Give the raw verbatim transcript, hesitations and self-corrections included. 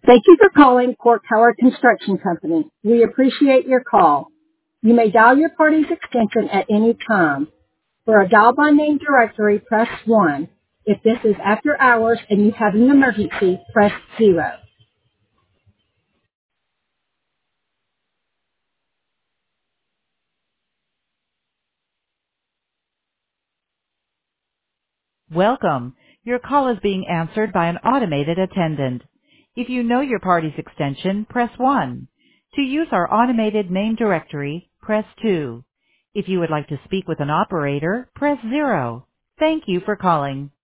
Thank you for calling Court Keller Construction Company. We appreciate your call. You may dial your party's extension at any time. For a dial by name directory, press one. If this is after hours and you have an emergency, press zero. Welcome. Your call is being answered by an automated attendant. If you know your party's extension, press one. To use our automated name directory, press two. If you would like to speak with an operator, press zero. Thank you for calling.